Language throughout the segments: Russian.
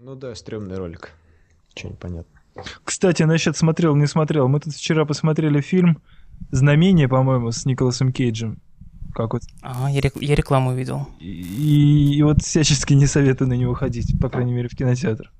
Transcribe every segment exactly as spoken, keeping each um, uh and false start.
Ну да, стрёмный ролик. Чё непонятно. Кстати, насчет смотрел, не смотрел. Мы тут вчера посмотрели фильм «Знамение», по-моему, с Николасом Кейджем. Как вот. Ага, я, рек- я рекламу видел. И, и вот всячески не советую на него ходить, по крайней мере, в кинотеатр.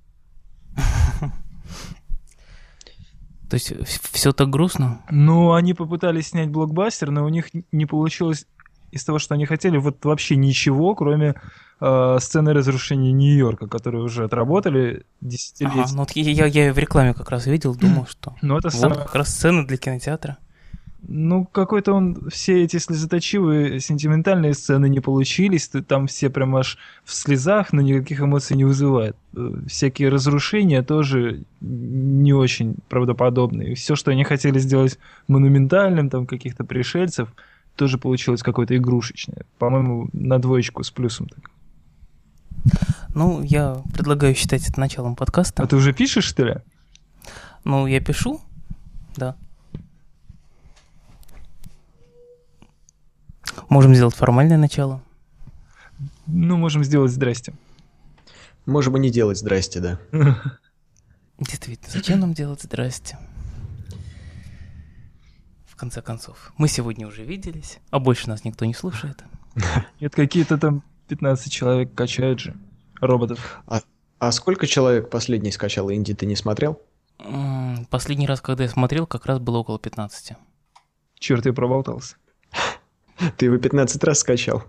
То есть все так грустно? Ну, они попытались снять блокбастер, но у них не получилось из того, что они хотели, вот вообще ничего, кроме э, сцены разрушения Нью-Йорка, которые уже отработали десятилетия. Ага, ну вот я, я, я в рекламе как раз видел, думал, что ну, это вот самое... как раз сцена для кинотеатра. Ну, какой-то он... Все эти слезоточивые, сентиментальные сцены не получились, там все прям аж в слезах, но никаких эмоций не вызывает. Всякие разрушения тоже не очень правдоподобные. Все, что они хотели сделать монументальным, там каких-то пришельцев, тоже получилось какое-то игрушечное. По-моему, на двоечку с плюсом. Так. Ну, я предлагаю считать это началом подкаста. А ты уже пишешь, что ли? Ну, я пишу, да. Можем сделать формальное начало. Ну, можем сделать «здрасте». Можем и не делать «здрасте», да. Действительно, зачем нам делать «здрасте»? В конце концов, мы сегодня уже виделись, а больше нас никто не слушает. Нет, какие-то там пятнадцать человек качают же роботов. А, а сколько человек последний скачал инди, ты не смотрел? Последний раз, когда я смотрел, как раз было около пятнадцати. Черт, я проболтался. Ты его пятнадцать раз скачал.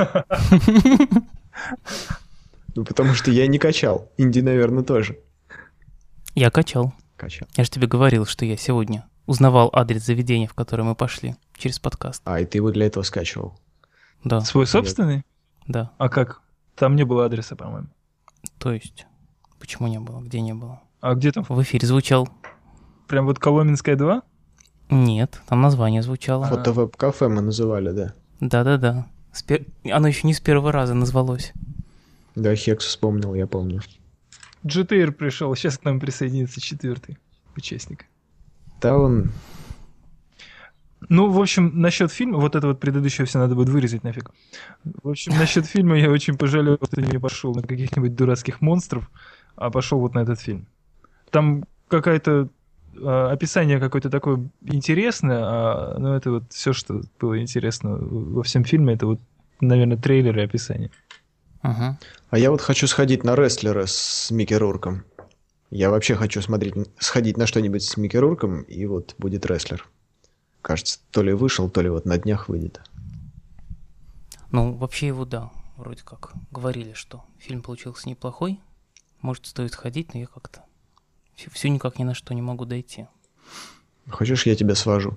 Ну, потому что я не качал. Инди, наверное, тоже. Я качал. Качал. Я же тебе говорил, что я сегодня узнавал адрес заведения, в которое мы пошли, через подкаст. А, и ты его для этого скачивал? Да. Свой собственный? Да. А как? Там не было адреса, по-моему. То есть? Почему не было? Где не было? А где там? В эфире звучал. Прям вот Коломенская два? Нет, там название звучало. Фотовеб-кафе мы называли, да. Да-да-да. Пер... Оно еще не с первого раза назвалось. Да, Хекс вспомнил, я помню. джи ти ар пришел, сейчас к нам присоединится четвертый участник. Да, он... Ну, в общем, насчет фильма, вот это вот предыдущее все надо будет вырезать нафиг. В общем, насчет фильма я очень пожалел, что не пошел на каких-нибудь дурацких монстров, а пошел вот на этот фильм. Там какая-то э, описание какое-то такое интересное, а, ну, это вот все, что было интересно во всем фильме, это вот, наверное, трейлеры и описание. Ага. А я вот хочу сходить на рестлера с Микки Рурком. Я вообще хочу смотреть, сходить на что-нибудь с Микки Рурком, и вот будет рестлер. Кажется, то ли вышел, то ли вот на днях выйдет. Ну, вообще его, да, вроде как говорили, что фильм получился неплохой. Может, стоит сходить, но я как-то все никак ни на что не могу дойти. Хочешь, я тебя свожу?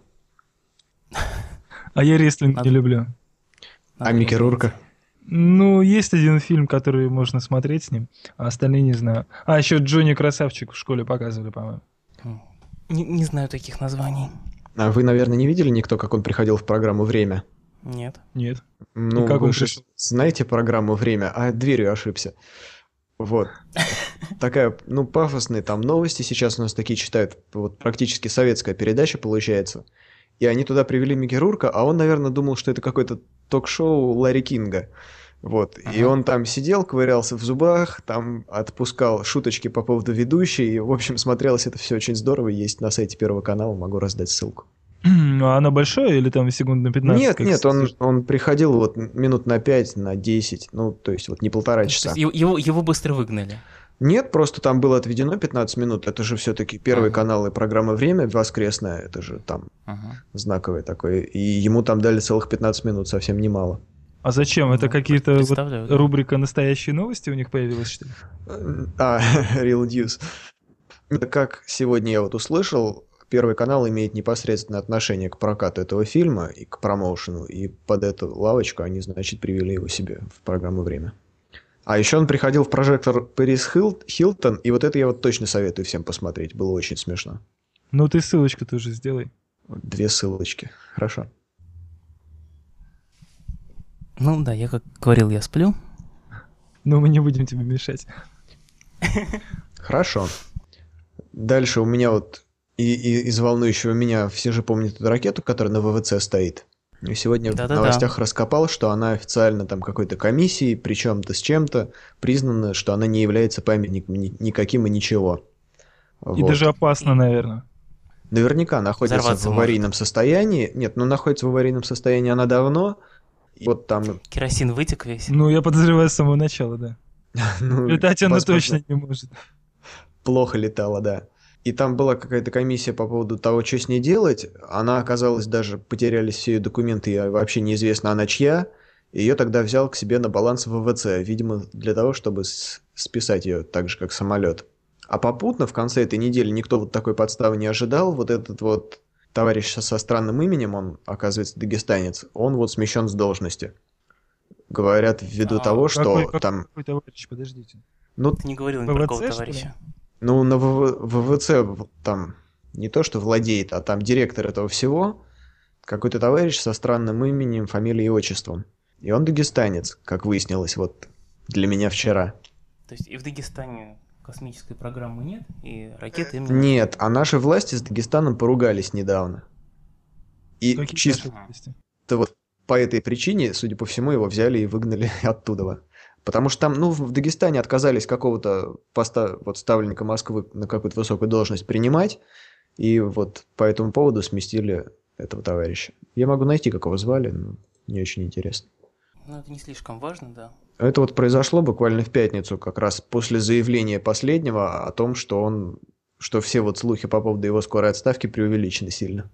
А я рестлинг не люблю. А Микки Рурка? Ну, есть один фильм, который можно смотреть с ним, а остальные не знаю. А, еще Джонни Красавчик в школе показывали, по-моему. Не, не знаю таких названий. А вы, наверное, не видели никто, как он приходил в программу «Время»? Нет. Нет. Ну, и как вы он же пришел? знаете программу «Время», а дверью ошибся. Вот. Такая, ну, пафосная там новости сейчас у нас такие читают. Вот практически советская передача получается. И они туда привели Микки Рурка, а он, наверное, думал, что это какое-то ток-шоу Ларри Кинга. Вот. Ага. И он там сидел, ковырялся в зубах, там отпускал шуточки по поводу ведущей. И, в общем, смотрелось это все очень здорово. Есть на сайте Первого канала, могу раздать ссылку. А оно большое или там секунд на пятнадцать? Нет, нет, он, он приходил вот минут на пять, на десять, ну, то есть вот не полтора часа. То есть его, его быстро выгнали? Нет, просто там было отведено пятнадцать минут. Это же все-таки Первый ага. канал и программа «Время» воскресная. Это же там ага. знаковое такое. И ему там дали целых пятнадцать минут, совсем немало. А зачем? Это ну, какие-то вот рубрика «Настоящие новости» у них появилась, что ли? А, Real News. Как сегодня я вот услышал, Первый канал имеет непосредственное отношение к прокату этого фильма и к промоушену. И под эту лавочку они, значит, привели его себе в программу «Время». А еще он приходил в прожектор Пэрис Хилтон, и вот это я вот точно советую всем посмотреть. Было очень смешно. Ну ты ссылочку тоже сделай. Две ссылочки. Хорошо. Ну да, я как говорил, я сплю. Но мы не будем тебе мешать. Хорошо. Дальше у меня вот и, и, из волнующего меня, все же помнят эту ракету, которая на ВВЦ стоит. И сегодня в Да-да-да. новостях раскопал, что она официально там какой-то комиссией, причем-то с чем-то, признана, что она не является памятником ни- никаким и ничего. И даже Вот. опасно, И наверное. Наверняка находится в взорваться может. аварийном состоянии. Нет, ну находится в аварийном состоянии она давно. И вот там, Керосин вытек весь. Ну, я подозреваю с самого начала, да. ну, Летать она возможно, точно не может. плохо летала, да. И там была какая-то комиссия по поводу того, что с ней делать. Она оказалась даже, потерялись все ее документы, и вообще неизвестно, она чья. Ее тогда взял к себе на баланс вэ вэ цэ, видимо, для того, чтобы с- списать ее так же, как самолет. А попутно в конце этой недели никто вот такой подставы не ожидал. Вот этот вот товарищ со со странным именем, он, оказывается, дагестанец, он вот смещен с должности. Говорят, ввиду А, того, Какой, что какой, там, какой товарищ, подождите. ну, Ты не говорил ни вэ вэ про кого цэ, что ли? товарища. ну, на вэ вэ цэ в- там не то, что владеет, а там директор этого всего, какой-то товарищ со странным именем, фамилией и отчеством. И он дагестанец, как выяснилось вот для меня вчера. То есть и в Дагестане космической программы нет, и ракеты им не Нет, нужны. а наши власти с Дагестаном поругались недавно. И Какие чисто наши власти? вот по этой причине, судя по всему, его взяли и выгнали оттуда. Потому что там, ну, в Дагестане отказались какого-то поста, вот, ставленника Москвы на какую-то высокую должность принимать, и вот по этому поводу сместили этого товарища. Я могу найти, как его звали, но не очень интересно. Ну, это не слишком важно, да. Это вот произошло буквально в пятницу, как раз после заявления последнего о том, что он, что все вот слухи по поводу его скорой отставки преувеличены сильно.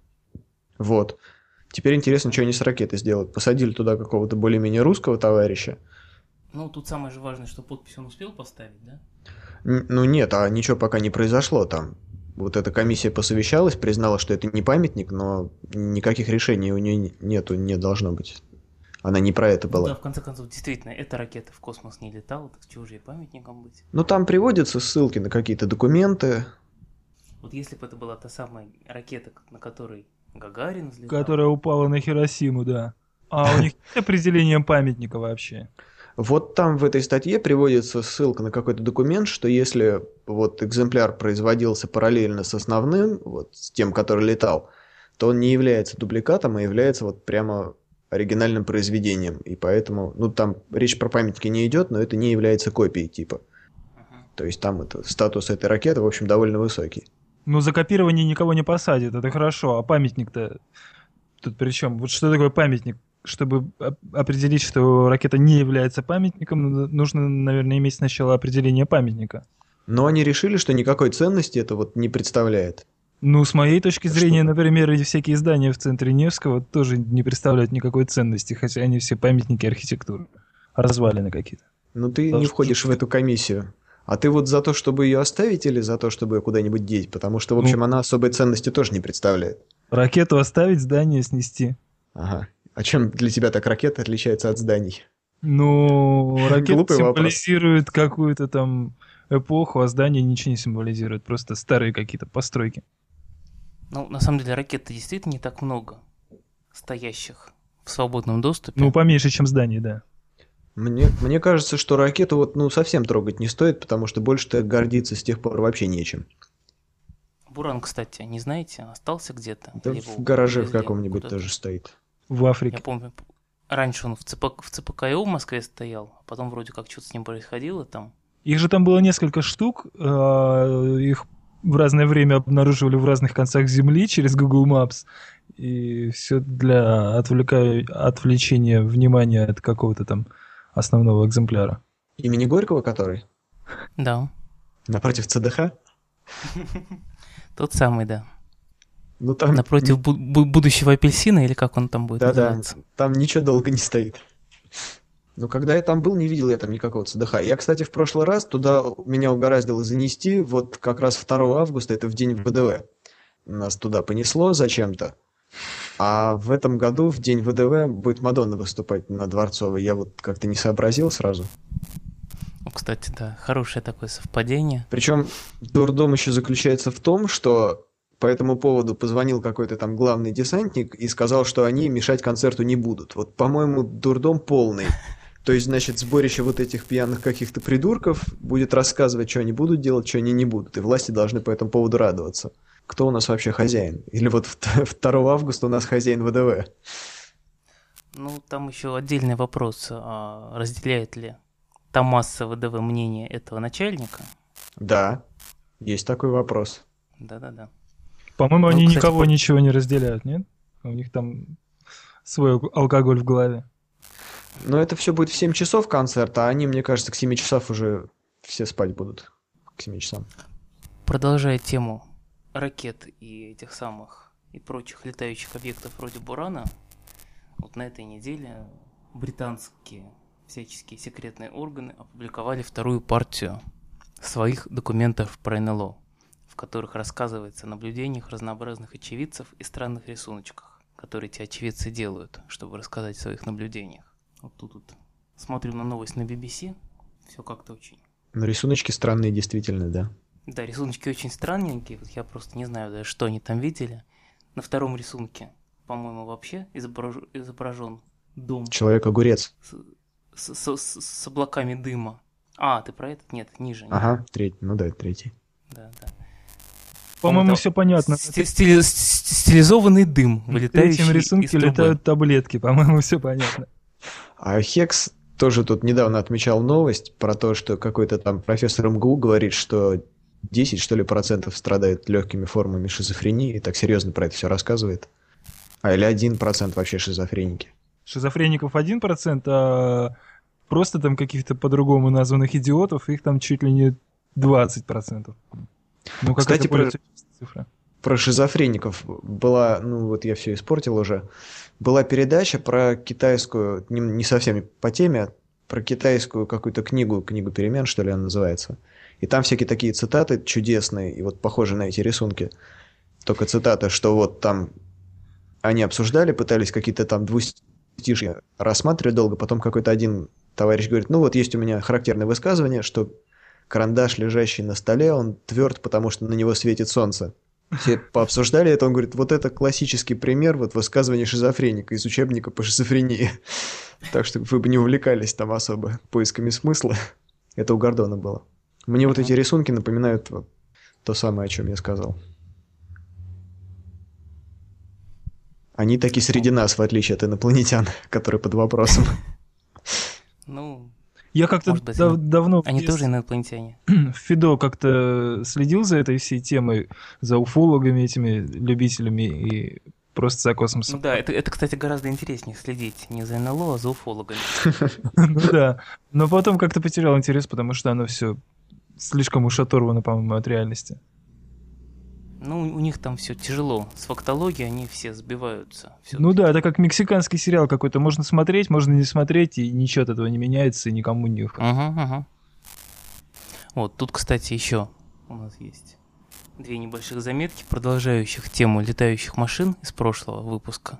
Вот. Теперь интересно, что они с ракетой сделают. Посадили туда какого-то более-менее русского товарища. Ну, тут самое же важное, что подпись он успел поставить, да? Н- ну нет, а ничего пока не произошло там. Вот эта комиссия посовещалась, признала, что это не памятник, но никаких решений у нее нету, не должно быть. Она не про это Ну да, была. в конце концов, действительно, эта ракета в космос не летала, так чего же ей памятником быть? Ну там приводятся ссылки на какие-то документы. Вот если бы это была та самая ракета, на которой Гагарин взлетал, Которая упала на Хиросиму, да. А у них есть определение памятника вообще? Вот там в этой статье приводится ссылка на какой-то документ, что если вот экземпляр производился параллельно с основным, вот с тем, который летал, то он не является дубликатом, а является вот прямо оригинальным произведением. И поэтому, ну там речь про памятники не идет, но это не является копией типа. Мгм. То есть там это, статус этой ракеты, в общем, довольно высокий. Ну, за копирование никого не посадят, это хорошо. А памятник-то тут при чем? Вот что такое памятник? Чтобы оп- определить, что ракета не является памятником, ну, нужно, наверное, иметь сначала определение памятника. Но они решили, что никакой ценности это вот не представляет. Ну, с моей точки Что зрения, там? например, эти всякие здания в центре Невского тоже не представляют никакой ценности, хотя они все памятники архитектуры. Развалины какие-то. Ну ты не Должно входишь в быть. эту комиссию. А ты вот за то, чтобы ее оставить, или за то, чтобы ее куда-нибудь деть? Потому что, в Ну. общем, она особой ценности тоже не представляет. Ракету оставить, здание снести. Ага. А чем для тебя так ракета отличается от зданий? Ну, ракета Глупый вопрос. символизирует какую-то там эпоху, а здание ничего не символизирует, просто старые какие-то постройки. Ну, на самом деле, ракет действительно не так много стоящих в свободном доступе. Ну, поменьше, чем здание, да. Мне, мне кажется, что ракету вот ну совсем трогать не стоит, потому что больше-то гордиться с тех пор вообще нечем. Буран, кстати, не знаете, остался где-то? Да Либо в гараже в увезли каком-нибудь куда-то? тоже стоит. В Я Африке. помню, раньше он в, ЦП, в ЦПКУ в Москве стоял, а потом вроде как что-то с ним происходило там. Их же там было несколько штук, а, их в разное время обнаруживали в разных концах Земли через Google Maps, и все для отвлека- отвлечения внимания от какого-то там основного экземпляра. Имени Горького который? Да, Напротив цэ дэ ха? тот самый, да. Ну там... Напротив бу- бу- будущего апельсина, или как он там будет Да-да, называться? там ничего долго не стоит. Ну, когда я там был, не видел я там никакого цэ дэ ха. Я, кстати, в прошлый раз туда меня угораздило занести, вот как раз второго августа, это в день вэ дэ вэ. Нас туда понесло зачем-то. А в этом году, в день вэ дэ вэ, будет Мадонна выступать на Дворцовой. Я вот как-то не сообразил сразу. Ну, кстати, да, хорошее такое совпадение. Причем дурдом еще заключается в том, что по этому поводу позвонил какой-то там главный десантник и сказал, что они мешать концерту не будут. Вот, по-моему, дурдом полный. То есть, значит, сборище вот этих пьяных каких-то придурков будет рассказывать, что они будут делать, что они не будут. И власти должны по этому поводу радоваться. Кто у нас вообще хозяин? Или вот второго августа у нас хозяин вэ дэ вэ? Ну, там еще отдельный вопрос, а разделяет ли Томмаса ВДВ мнение этого начальника? Да, есть такой вопрос. Да-да-да. По-моему, Ну, они кстати, никого по- ничего не разделяют, нет? У них там свой ал- алкоголь в голове. Но это все будет в семь часов концерт, а они, мне кажется, к семи часам уже все спать будут. К семи часам. Продолжая тему ракет и этих самых и прочих летающих объектов вроде Бурана, вот на этой неделе британские всяческие секретные органы опубликовали вторую партию своих документов про эн эл о, в которых рассказывается о наблюдениях разнообразных очевидцев и странных рисуночках, которые эти очевидцы делают, чтобы рассказать о своих наблюдениях. Вот тут вот смотрим на новость на би би си, все как-то очень... Но рисуночки странные, действительно, да. Да, рисуночки очень странненькие, вот я просто не знаю даже, что они там видели. На втором рисунке, по-моему, вообще изображ- изображен дом Человек-огурец. с, с- с- с облаками дыма. А, ты про этот? Нет, ниже. ниже. Ага, третий. Ну да, третий. Да, да. По-моему, там все понятно. сти- стили- ст- стилизованный дым, В вылетающий третьем рисунке из трубы. летают таблетки. По-моему, все понятно. А Хекс тоже тут недавно отмечал новость про то, что какой-то там профессор эм гэ у говорит, что десять, что ли, процентов страдает легкими формами шизофрении, и так серьезно про это все рассказывает. А или один процент вообще шизофреники. Шизофреников один процент, а просто там каких-то по-другому названных идиотов, их там чуть ли не двадцать процентов. Ну, как Кстати, это про- более точная цифра. Про шизофреников была, ну вот я все испортил уже, была передача про китайскую, не, не совсем по теме, а про китайскую какую-то книгу, книгу перемен, что ли она называется. И там всякие такие цитаты чудесные, и вот похожи на эти рисунки. Только цитаты, что вот там они обсуждали, пытались какие-то там двустишья рассматривать долго, потом какой-то один товарищ говорит, ну вот есть у меня характерное высказывание, что карандаш, лежащий на столе, он тверд, потому что на него светит солнце. Все пообсуждали это, он говорит, вот это классический пример вот высказывания шизофреника из учебника по шизофрении. Так что вы бы не увлекались там особо поисками смысла. Это у Гордона было. Мне вот эти рисунки напоминают вот то самое, о чем я сказал. Они таки среди нас, в отличие от инопланетян, которые под вопросом. Ну, Я как-то может быть, дав- они- давно в они детстве- тоже инопланетяне. в Фидо как-то следил за этой всей темой, за уфологами этими любителями и просто за Ну космосом. да, это, это, кстати, гораздо интереснее следить не за эн эл о, а за уфологами. Ну да. Но потом как-то потерял интерес, потому что оно все слишком уж оторвано, по-моему, от реальности. Ну, у них там все тяжело. С фактологией они все сбиваются. Ну да, это как мексиканский сериал какой-то. Можно смотреть, можно не смотреть, и ничего от этого не меняется, и никому не... Угу, угу. Вот, тут, кстати, еще у нас есть две небольших заметки, продолжающих тему летающих машин из прошлого выпуска.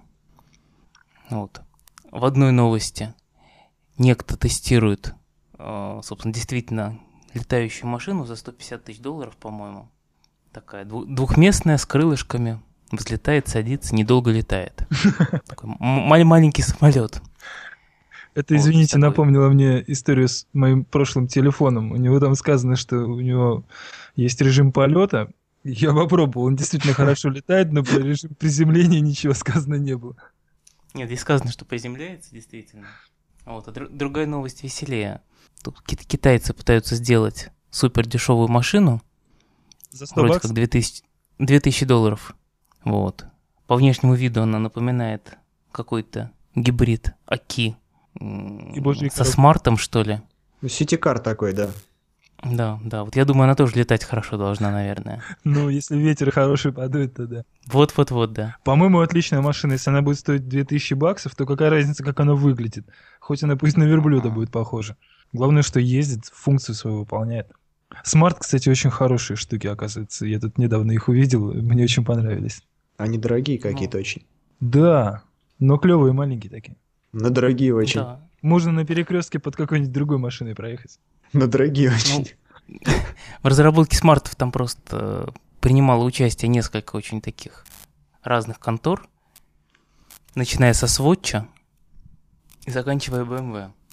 Вот. В одной новости некто тестирует, э, собственно, действительно летающую машину за сто пятьдесят тысяч долларов, по-моему. Такая дву- двухместная, с крылышками. Взлетает, садится, недолго летает. Такой м- ма- маленький самолет. Это, Вот, извините, такой. напомнило мне историю с моим прошлым телефоном. У него там сказано, что у него есть режим полета. Я попробовал, он действительно хорошо летает, но про режим приземления ничего сказано не было. Нет, здесь сказано, что приземляется, действительно. Вот, а дру- другая новость веселее. Тут ки- китайцы пытаются сделать супер дешевую машину, За сто вроде баксов? как две тысячи, две тысячи долларов. Вот. По внешнему виду она напоминает какой-то гибрид Аки м, И божьи со коровки. смартом, что ли. Ну, ситикар такой, да. Да, да. Вот я думаю, она тоже летать хорошо должна, наверное. Ну, если ветер хороший подует, то да. Вот-вот-вот, да. По-моему, отличная машина. Если она будет стоить две тысячи баксов, то какая разница, как она выглядит? Хоть она пусть на верблюда Ага. будет похожа. Главное, что ездит, функцию свою выполняет. Смарт, кстати, очень хорошие штуки, оказывается. Я тут недавно их увидел, и мне очень понравились. Они дорогие какие-то Ну. очень. Да, но клевые маленькие такие. Но дорогие очень. Да. Можно на перекрестке под какой-нибудь другой машиной проехать. Но дорогие очень. В разработке смартов там просто принимало участие несколько очень таких разных контор, начиная со Swatch и заканчивая бэ эм вэ.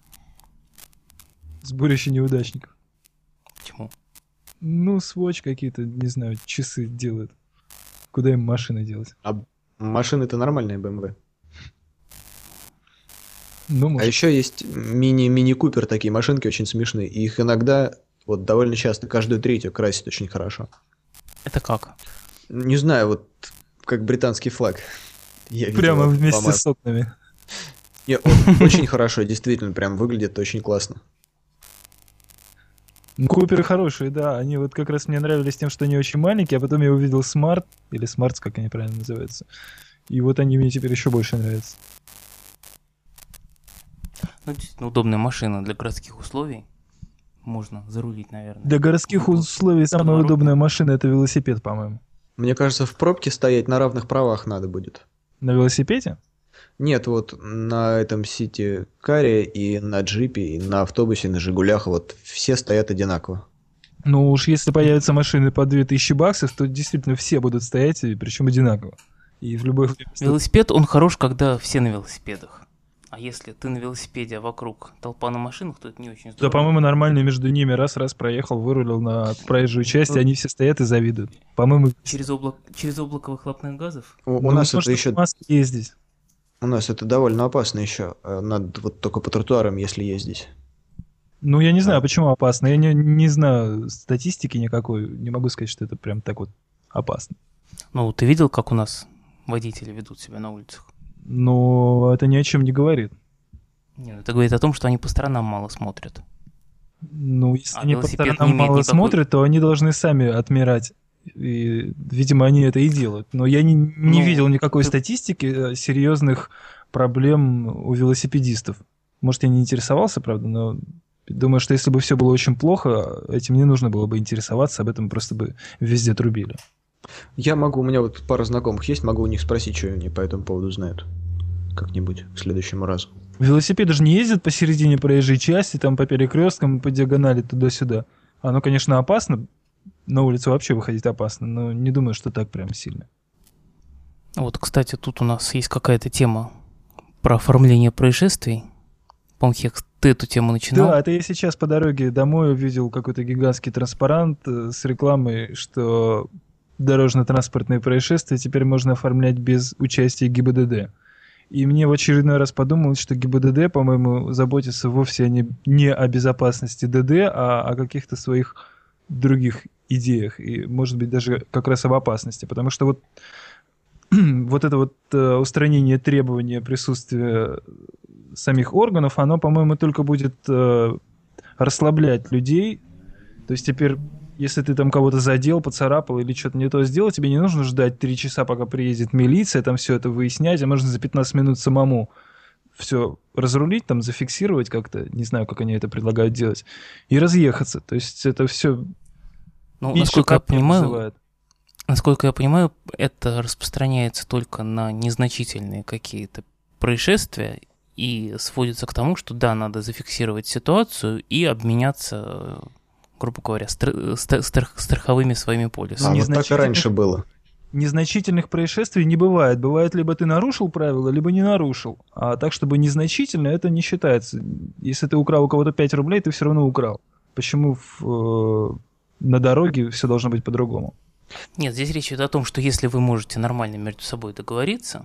Сборище неудачников. Почему? Ну, Swatch какие-то, не знаю, часы делают. Куда им машины делать? А машины-то нормальные бэ эм вэ. Ну, А может. еще есть мини-мини-купер, такие машинки очень смешные. И их иногда, вот довольно часто, каждую третью красят очень хорошо. Это как? Не знаю, вот как британский флаг. Я видел Прямо его вместе по-моему. с окнами. Не, он очень хорошо, действительно, прям выглядит очень классно. Ну, Куперы хорошие, да. Они вот как раз мне нравились тем, что они очень маленькие, а потом я увидел Smart, или Smarts, как они правильно называются. И вот они мне теперь еще больше нравятся. Ну, действительно, удобная машина для городских условий. Можно зарулить, наверное. Для городских Ну, условий самая дорога. удобная машина — это велосипед, по-моему. Мне кажется, в пробке стоять на равных правах надо будет. На велосипеде? Нет, вот на этом Сити-каре и на джипе, и на автобусе, и на Жигулях, вот все стоят одинаково. Ну уж если появятся машины по две тысячи баксов, то действительно все будут стоять, и причем одинаково. И в любой... Велосипед, он хорош, когда все на велосипедах. А если ты на велосипеде, а вокруг толпа на машинах, то это не очень Да, здорово. по-моему, нормально между ними раз-раз проехал, вырулил на проезжую часть, и они все стоят и завидуют. По-моему, Через, облак... Через облако выхлопных газов? У, у ну, нас можно это еще, в Москве ездить. у нас это довольно опасно еще. э, Надо вот только по тротуарам, если ездить. Ну, я не знаю, А. почему опасно. Я не, не знаю статистики никакой. Не могу сказать, что это прям так вот опасно. Ну, ты видел, как у нас водители ведут себя на улицах? Но это ни о чем не говорит. Нет, это говорит о том, что они по сторонам мало смотрят. Ну, если А они по велосипед не сторонам имеет мало никакой- смотрят, то они должны сами отмирать. И, видимо, они это и делают. Но я не, не Ну, видел никакой ты- статистики э, серьезных проблем у велосипедистов. Может, я не интересовался, правда, но думаю, что если бы все было очень плохо, этим не нужно было бы интересоваться, об этом просто бы везде трубили. Я могу, у меня вот пара знакомых есть, могу у них спросить, что они по этому поводу знают. Как-нибудь к следующему разу. Велосипеды же не ездят посередине проезжей части, там по перекресткам, по диагонали туда-сюда. Оно, конечно, опасно. На улицу вообще выходить опасно, но не думаю, что так прям сильно. Вот, кстати, тут у нас есть какая-то тема про оформление происшествий. По-моему, Хекс, ты эту тему начинал. Да, это я сейчас по дороге домой увидел какой-то гигантский транспарант э, с рекламой, что дорожно-транспортные происшествия теперь можно оформлять без участия ГИБДД. И мне в очередной раз подумалось, что ГИБДД, по-моему, заботится вовсе не, не о безопасности ДД, а о каких-то своих других идеях. И, может быть, даже как раз об опасности. Потому что вот, вот это вот э, устранение требования присутствия самих органов, оно, по-моему, только будет э, расслаблять людей. То есть теперь, если ты там кого-то задел, поцарапал или что-то не то сделал, тебе не нужно ждать три часа, пока приедет милиция, там все это выяснять, а можно за пятнадцать минут самому все разрулить, там зафиксировать как-то, не знаю, как они это предлагают делать, и разъехаться. То есть это все Ну, насколько я понимаю, вызывает. насколько я понимаю, это распространяется только на незначительные какие-то происшествия и сводится к тому, что да, надо зафиксировать ситуацию и обменяться, грубо говоря, стр- стр- стр- страховыми своими полисами. А вот так и незначительных- раньше было. Незначительных происшествий не бывает. Бывает, либо ты нарушил правила, либо не нарушил. А так, чтобы незначительно, это не считается. Если ты украл у кого-то пять рублей, ты все равно украл. Почему в, э, на дороге все должно быть по-другому? Нет, здесь речь идет о том, что если вы можете нормально между собой договориться,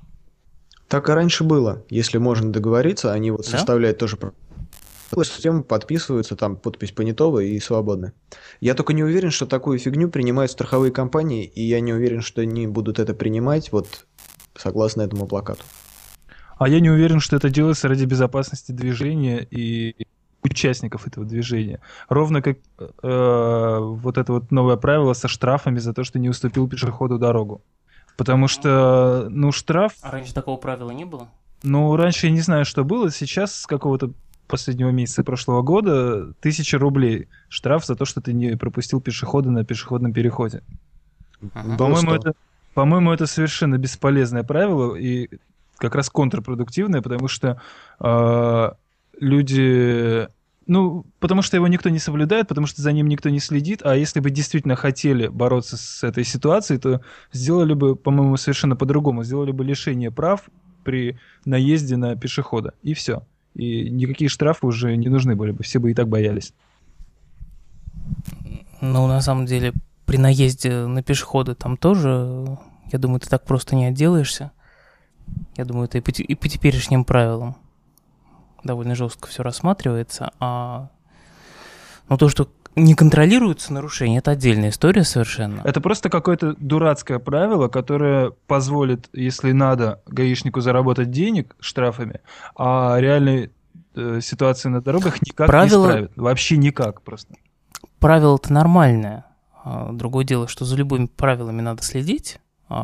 Так и раньше было. Если можно договориться, они вот Да? составляют тоже систему, подписываются, там подпись понятого и свободны. Я только не уверен, что такую фигню принимают страховые компании, и я не уверен, что они будут это принимать вот согласно этому плакату. А я не уверен, что это делается ради безопасности движения и участников этого движения. Ровно как э, вот это вот новое правило со штрафами за то, что не уступил пешеходу дорогу. Потому что, ну, штраф... а раньше такого правила не было? Ну, раньше я не знаю, что было. Сейчас с какого-то последнего месяца прошлого года тысяча рублей штраф за то, что ты не пропустил пешехода на пешеходном переходе. Ага. По-моему, сто. это, по-моему, это совершенно бесполезное правило и как раз контрпродуктивное, потому что э, люди... Ну, потому что его никто не соблюдает, потому что за ним никто не следит, а если бы действительно хотели бороться с этой ситуацией, то сделали бы, по-моему, совершенно по-другому. Сделали бы лишение прав при наезде на пешехода, и все. И никакие штрафы уже не нужны были бы, все бы и так боялись. Ну, на самом деле, при наезде на пешехода там тоже, я думаю, ты так просто не отделаешься. Я думаю, это и по, те- и по теперешним правилам. довольно жестко все рассматривается, а ну, то, что не контролируются нарушения, это отдельная история совершенно. Это просто какое-то дурацкое правило, которое позволит, если надо, гаишнику заработать денег штрафами, а реальной э, ситуации на дорогах никак правило... не исправит. Вообще никак просто. Правило-то нормальное. Другое дело, что за любыми правилами надо следить.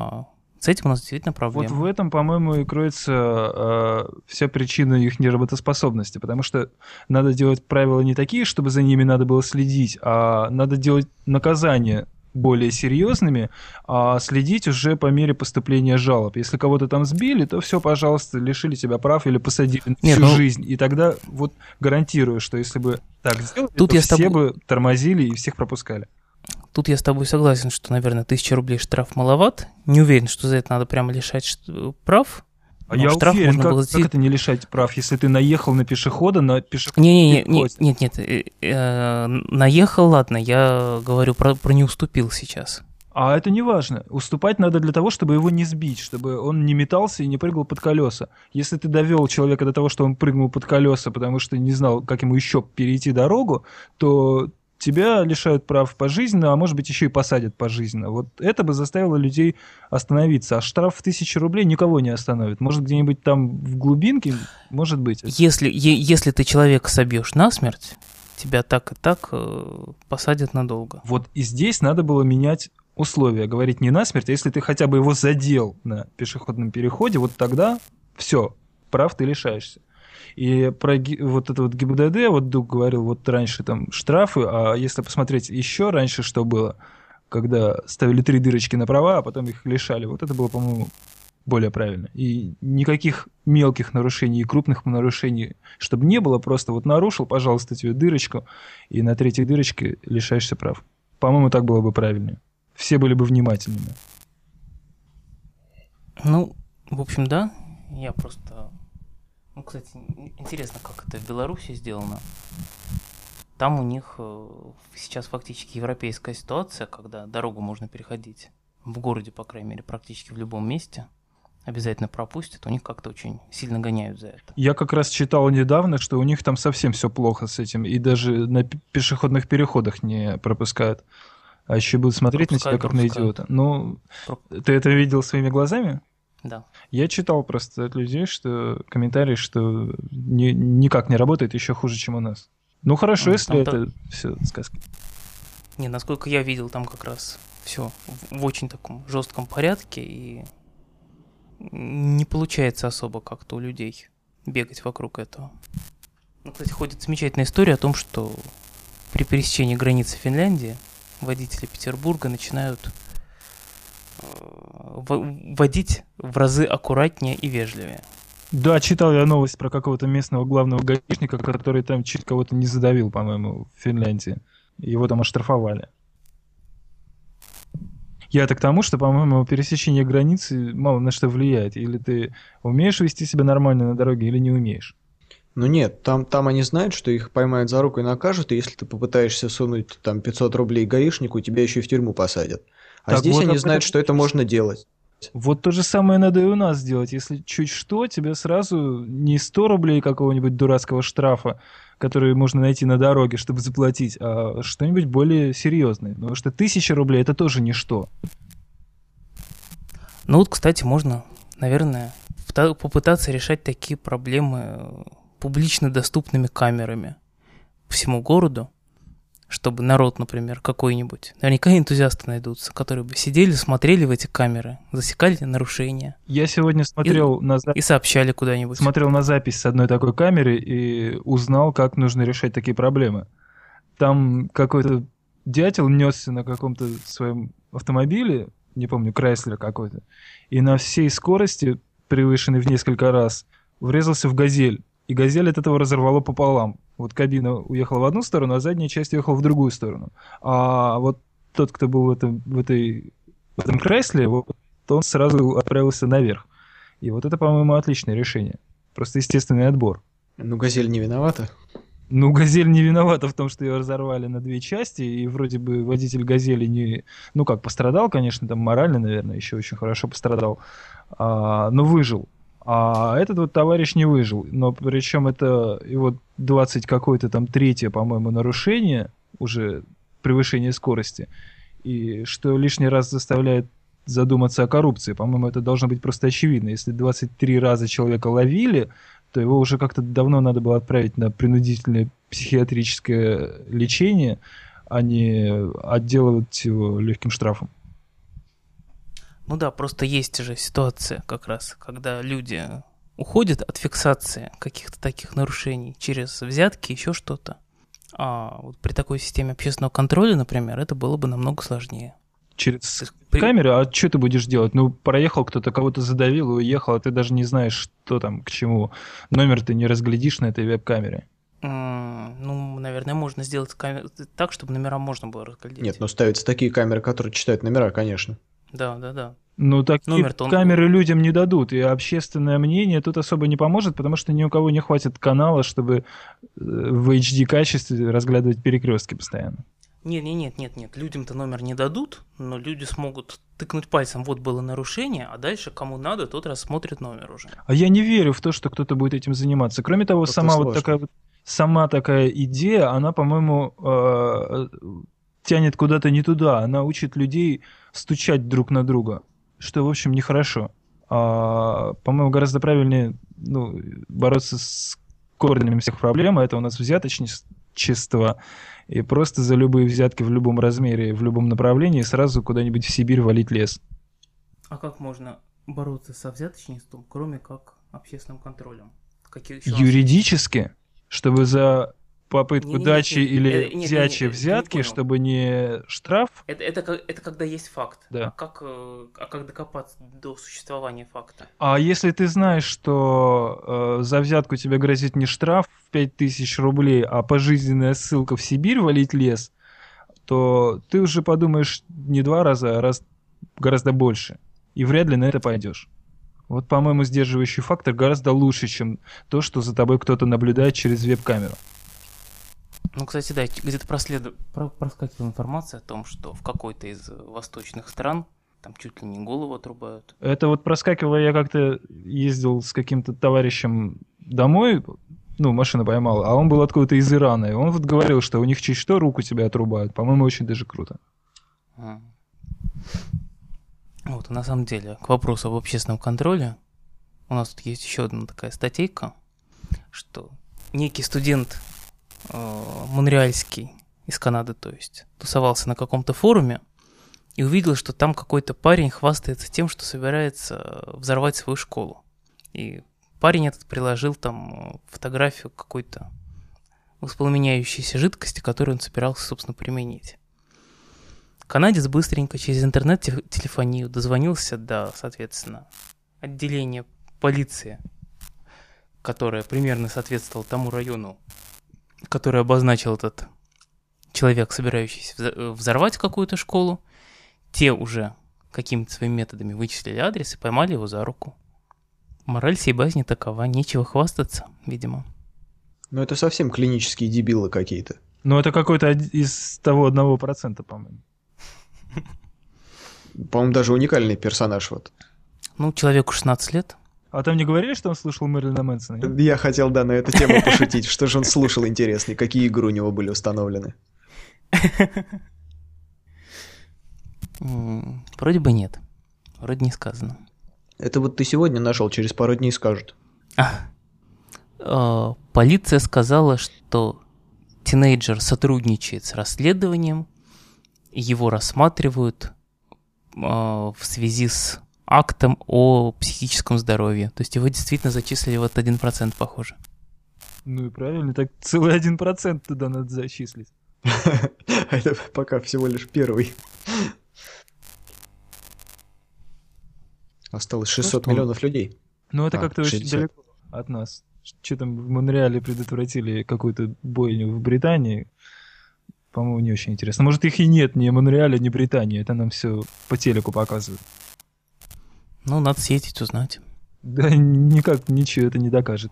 С этим у нас действительно проблема. Вот в этом, по-моему, и кроется э, вся причина их неработоспособности, потому что надо делать правила не такие, чтобы за ними надо было следить, а надо делать наказания более серьезными, а следить уже по мере поступления жалоб. Если кого-то там сбили, то все, пожалуйста, лишили тебя прав или посадили на всю Нет, ну... жизнь. И тогда вот гарантирую, что если бы так сделали, Тут то я все тобой... бы тормозили и всех пропускали. Тут я с тобой согласен, что, наверное, тысяча рублей штраф маловат. Не уверен, что за это надо прямо лишать прав. А я штраф уверен, можно как, было... как это не лишать прав, если ты наехал на пешехода, на пешехода... Не, не, не, нет, нет, э, э, наехал, ладно, я говорю про, про не уступил сейчас. А это не важно. Уступать надо для того, чтобы его не сбить, чтобы он не метался и не прыгал под колеса. Если ты довел человека до того, что он прыгнул под колеса, потому что не знал, как ему еще перейти дорогу, то... тебя лишают прав пожизненно, а может быть еще и посадят пожизненно. Вот это бы заставило людей остановиться. А штраф в тысячу рублей никого не остановит. Может, где-нибудь там в глубинке, может быть. Если, е- если ты человека собьешь насмерть, тебя так и так э, посадят надолго. Вот и здесь надо было менять условия. Говорить не насмерть, а если ты хотя бы его задел на пешеходном переходе, вот тогда все, прав ты лишаешься. И про вот это вот ГИБДД, вот Дуг говорил, вот раньше там штрафы, а если посмотреть еще раньше, что было, когда ставили три дырочки на права, а потом их лишали, вот это было, по-моему, более правильно. И никаких мелких нарушений и крупных нарушений, чтобы не было, просто вот нарушил, пожалуйста, тебе дырочку, и на третьей дырочке лишаешься прав. По-моему, так было бы правильнее. Все были бы внимательными. Ну, в общем, да. Я просто... Ну, кстати, интересно, как это в Беларуси сделано. Там у них сейчас фактически европейская ситуация, когда дорогу можно переходить в городе, по крайней мере, практически в любом месте. Обязательно пропустят, у них как-то очень сильно гоняют за это. Я как раз читал недавно, что у них там совсем все плохо с этим, и даже на пешеходных переходах не пропускают. А еще будут смотреть пропускают, на тебя, как пропускают. На идиота. Ну, Проп... ты это видел своими глазами? Да. Я читал просто от людей, что комментарии, что ни, никак не работает, еще хуже, чем у нас. Ну хорошо, а, если это так... все сказки. Не, насколько я видел, там как раз все в, в очень таком жестком порядке, и не получается особо как-то у людей бегать вокруг этого. Ну, кстати, ходит замечательная история о том, что при пересечении границы Финляндии водители Петербурга начинают водить в разы аккуратнее и вежливее. Да, читал я новость про какого-то местного главного гаишника, который там чуть кого-то не задавил, по-моему, в Финляндии. Его там оштрафовали. Я это к тому, что, по-моему, пересечение границы мало на что влияет. Или ты умеешь вести себя нормально на дороге, или не умеешь. Ну нет, там, там они знают, что их поймают за руку и накажут, и если ты попытаешься сунуть там пятьсот рублей гаишнику, тебя еще и в тюрьму посадят. А так здесь вот, они знают, это... что это можно делать. Вот то же самое надо и у нас сделать. Если чуть что, тебе сразу не сто рублей какого-нибудь дурацкого штрафа, который можно найти на дороге, чтобы заплатить, а что-нибудь более серьезное. Потому что тысяча рублей — это тоже ничто. Ну вот, кстати, можно, наверное, попытаться решать такие проблемы публично доступными камерами по всему городу, чтобы народ, например, какой-нибудь, наверняка энтузиасты найдутся, которые бы сидели, смотрели в эти камеры, засекали нарушения. Я сегодня смотрел и, на запись, и сообщали куда-нибудь. Смотрел на запись с одной такой камеры и узнал, как нужно решать такие проблемы. Там какой-то дятел несся на каком-то своем автомобиле, не помню, Крайслер какой-то, и на всей скорости, превышенной в несколько раз, врезался в «Газель». И «Газель» от этого разорвало пополам. Вот кабина уехала в одну сторону, а задняя часть уехала в другую сторону. А вот тот, кто был в этом, в этой, в этом Крайслере, вот, он сразу отправился наверх. И вот это, по-моему, отличное решение. Просто естественный отбор. Ну, «Газель» не виновата? Ну, «Газель» не виновата в том, что ее разорвали на две части, и вроде бы водитель «Газели» не... Ну как, пострадал, конечно, там морально, наверное, еще очень хорошо пострадал, а, но выжил. А этот вот товарищ не выжил. Но причем это его двадцать какое-то там третье, по-моему, нарушение, уже превышение скорости. И что лишний раз заставляет задуматься о коррупции. По-моему, это должно быть просто очевидно. Если двадцать три раза человека ловили, то его уже как-то давно надо было отправить на принудительное психиатрическое лечение, а не отделывать его легким штрафом. Ну да, просто есть же ситуация как раз, когда люди уходят от фиксации каких-то таких нарушений через взятки, еще что-то. А вот при такой системе общественного контроля, например, это было бы намного сложнее. Через камеру? А что ты будешь делать? Ну, проехал кто-то, кого-то задавил и уехал, а ты даже не знаешь, что там, к чему. Номер ты не разглядишь на этой веб-камере. Mm, ну, наверное, можно сделать камер... так, чтобы номера можно было разглядеть. Нет, но ставятся такие камеры, которые читают номера, конечно. Да, да, да. Ну, такие Номер-то он... камеры людям не дадут, и общественное мнение тут особо не поможет, потому что ни у кого не хватит канала, чтобы в эйч ди качестве разглядывать перекрестки постоянно. Нет, нет, нет, нет, нет, людям-то номер не дадут, но люди смогут тыкнуть пальцем, вот было нарушение, а дальше кому надо, тот рассмотрит номер уже. А я не верю в то, что кто-то будет этим заниматься. Кроме того, Просто сама сложно. вот такая вот, сама такая идея, она, по-моему, э, тянет куда-то не туда. Она учит людей стучать друг на друга, что, в общем, нехорошо. А, по-моему, гораздо правильнее ну, бороться с корнем всех проблем, а это у нас взяточничество, и просто за любые взятки в любом размере, в любом направлении сразу куда-нибудь в Сибирь валить лес. А как можно бороться со взяточничеством, кроме как общественным контролем? Какие еще Юридически, чтобы за попытку Не-не-не, дачи нет, или э, нет, взятия нет, взятки, не чтобы не штраф? Это, это, ка- это когда есть факт. Да. А как, э, а как докопаться до существования факта? А если ты знаешь, что э, за взятку тебе грозит не штраф в пять тысяч рублей, а пожизненная ссылка в Сибирь валить лес, то ты уже подумаешь не два раза, а раз гораздо больше. И вряд ли на это пойдешь. Вот, по-моему, сдерживающий фактор гораздо лучше, чем то, что за тобой кто-то наблюдает через веб-камеру. Ну, кстати, да, где-то прослед... про- проскакивала информация о том, что в какой-то из восточных стран там чуть ли не голову отрубают. Это вот проскакивало, я как-то ездил с каким-то товарищем домой, ну, машину поймал, а он был откуда-то из Ирана, и он вот говорил, что у них чуть что руку тебе отрубают. По-моему, очень даже круто. А. Вот, и на самом деле, к вопросу об общественном контроле, у нас тут есть еще одна такая статейка, что некий студент э, монреальский, из Канады, то есть, тусовался на каком-то форуме и увидел, что там какой-то парень хвастается тем, что собирается взорвать свою школу. И парень этот приложил там фотографию какой-то воспламеняющейся жидкости, которую он собирался, собственно, применить. Канадец быстренько через интернет-телефонию дозвонился до, соответственно, отделения полиции, которое примерно соответствовало тому району, который обозначил этот человек, собирающийся взорвать какую-то школу. Те уже какими-то своими методами вычислили адрес и поймали его за руку. Мораль сей басни такова, нечего хвастаться, видимо. Ну, это совсем клинические дебилы какие-то. Ну, это какой-то из того одного процента, по-моему. По-моему, даже уникальный персонаж вот. Ну, человеку шестнадцать лет. А там не говорили, что он слушал Мэрилина Мэнсона? Нет? Я хотел, да, на эту тему пошутить. Что же он слушал, интересно, и какие игры у него были установлены? Вроде бы нет. Вроде не сказано. Это вот ты сегодня нашел, через пару дней скажут. А, полиция сказала, что тинейджер сотрудничает с расследованием, его рассматривают а, в связи с актом о психическом здоровье. То есть его действительно зачислили в этот один процент, похоже. Ну и правильно, так целый один процент туда надо зачислить. Это пока всего лишь первый. Осталось шестьсот миллионов людей. Ну это А, как-то очень шестьдесят. далеко от нас. Что там в Монреале предотвратили какую-то бойню в Британии? По-моему, не очень интересно. Может, их и нет ни Монреаля, ни Британии. Это нам все по телеку показывают. Ну, надо съездить, узнать. Да никак ничего это не докажет.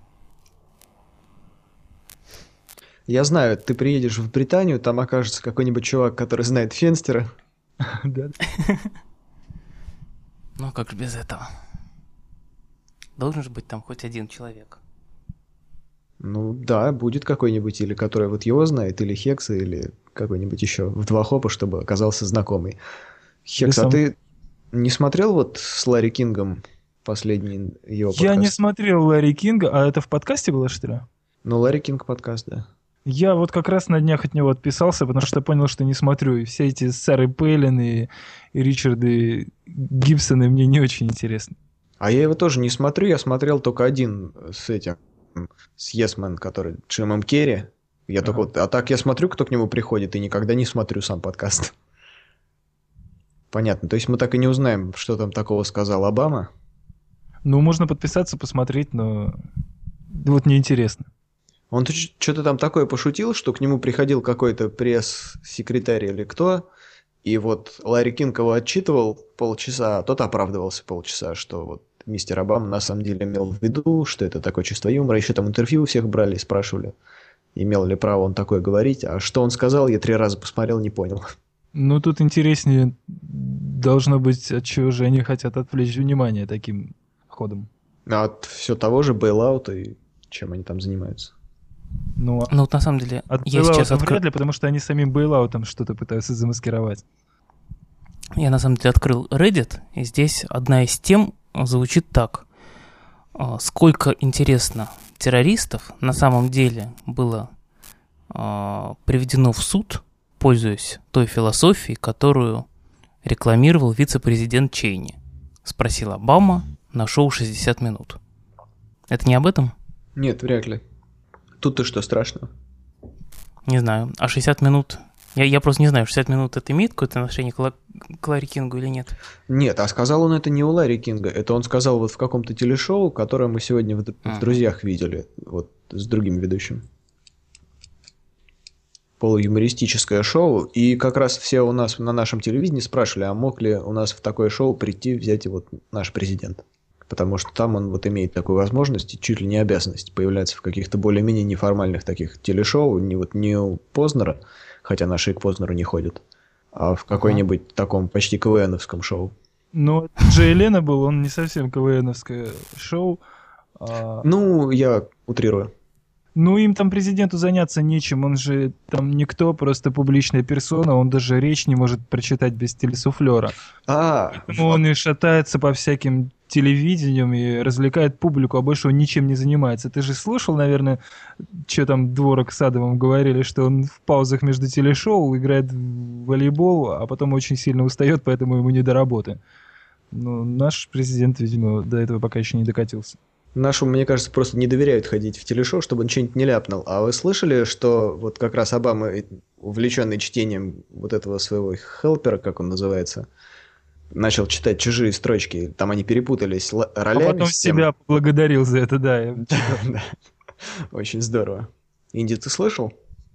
Я знаю, ты приедешь в Британию, там окажется какой-нибудь чувак, который знает Фенстера. Да. Ну, как же без этого? должен же быть там хоть один человек. Ну да, будет какой-нибудь, или который вот его знает, или Хекса, или какой-нибудь еще в два хопа, чтобы оказался знакомый. Хекс, а сам- ты не смотрел вот с Ларри Кингом последний его подкаст? Я не смотрел Ларри Кинга, а это в подкасте было, что ли? Ну, Ларри Кинг подкаст, да. Я вот как раз на днях от него отписался, потому что понял, что не смотрю. И все эти Сары Пэллины и Ричарды Гибсоны мне не очень интересны. А я его тоже не смотрю, я смотрел только один с этим, с Есмен, который Джимом Керри. Я Ага. только вот, а так я смотрю, кто к нему приходит, и никогда не смотрю сам подкаст. Понятно, то есть мы так и не узнаем, что там такого сказал Обама. Ну, можно подписаться, посмотреть, но вот неинтересно. Он тут что-то там такое пошутил, что к нему приходил какой-то пресс-секретарь или кто, и вот Ларри Кинг его отчитывал полчаса, а тот оправдывался полчаса, что вот мистер Обама на самом деле имел в виду, что это такое чувство юмора. Еще там интервью у всех брали и спрашивали, имел ли право он такое говорить. А что он сказал, я три раза посмотрел, не понял. Ну, тут интереснее должно быть, от чего же они хотят отвлечь внимание таким ходом. А от все того же бейлаута и чем они там занимаются. Ну, Ну вот на самом деле, от я сейчас бейлаута открыл... вряд ли, потому что они самим бейлаутом что-то пытаются замаскировать. Я на самом деле открыл Reddit, и здесь одна из тем звучит так. А, Сколько, интересно, террористов на самом деле было а, приведено в суд, пользуясь той философией, которую рекламировал вице-президент Чейни? Спросил Обама на шоу шестьдесят минут. Это не об этом? Нет, вряд ли. Тут-то что страшного? Не знаю. А шестьдесят минут... Я, я просто не знаю, шестьдесят минут это имеет какое-то отношение к, Ла- к Ларри Кингу или нет? Нет, а сказал он это не у Ларри Кинга, это он сказал вот в каком-то телешоу, которое мы сегодня в, д- в Ага. «Друзьях» видели, вот с другим ведущим. Полуюмористическое шоу, и как раз все у нас на нашем телевидении спрашивали, а мог ли у нас в такое шоу прийти, взять и вот наш президент. Потому что там он вот имеет такую возможность, и чуть ли не обязанность появляться в каких-то более-менее неформальных таких телешоу, не, вот, не у Познера, хотя наши и к Познеру не ходят, а в какой-нибудь таком почти КВНовском шоу. Но Джей Лено был, он не совсем КВНовское шоу. а- Ну, я утрирую. Ну, им там президенту заняться нечем, он же там никто, просто публичная персона, он даже речь не может прочитать без телесуфлера. А, Поэтому он и шатается по всяким телевидениям и развлекает публику, а больше он ничем не занимается. Ты же слышал, наверное, что там Дворок с Адамом говорили, что он в паузах между телешоу играет в волейбол, а потом очень сильно устает, поэтому ему не до работы. Ну, наш президент, видимо, до этого пока еще не докатился. нашему, мне кажется, просто не доверяют ходить в телешоу, чтобы он что-нибудь не ляпнул. А вы слышали, что вот как раз Обама, увлеченный чтением вот этого своего хелпера, как он называется, начал читать чужие строчки, там они перепутались л- А ролями. потом с тем- себя поблагодарил за это, да. я читал. Да. Очень здорово. Инди, ты слышал?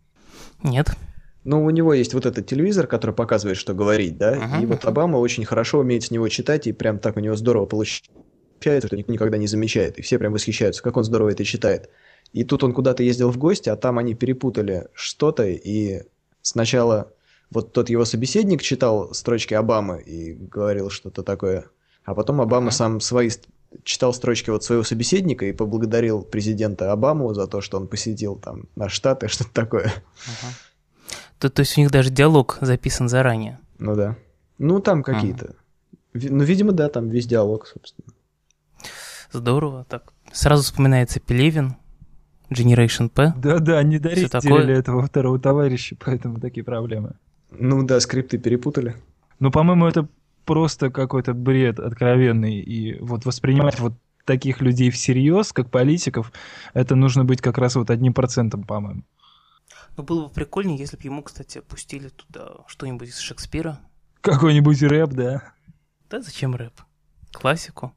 Нет. Ну, у него есть вот этот телевизор, который показывает, что говорить, да? Ага. И вот Обама очень хорошо умеет с него читать, и прям так у него здорово получается, что никто никогда не замечает. И все прям восхищаются, как он здорово это читает. И тут он куда-то ездил в гости, а там они перепутали что-то, и сначала вот тот его собеседник читал строчки Обамы и говорил что-то такое, а потом Обама Ага. сам свои ст- читал строчки вот своего собеседника и поблагодарил президента Обаму за то, что он посетил там наш штат и что-то такое. Ага. То, то есть у них даже диалог записан заранее. Ну да. Ну там какие-то. Ви- Ну, видимо, да, там весь диалог, собственно. Здорово. Так. Сразу вспоминается Пелевин, Generation P. Да-да, не такое. дорастили этого второго товарища, поэтому такие проблемы. Ну да, скрипты перепутали. Ну, по-моему, это просто какой-то бред откровенный. И вот воспринимать вот таких людей всерьез, как политиков, это нужно быть как раз вот одним процентом, по-моему. Ну, было бы прикольнее, если бы ему, кстати, пустили туда что-нибудь из Шекспира. Какой-нибудь рэп, да. Да зачем рэп? Классику.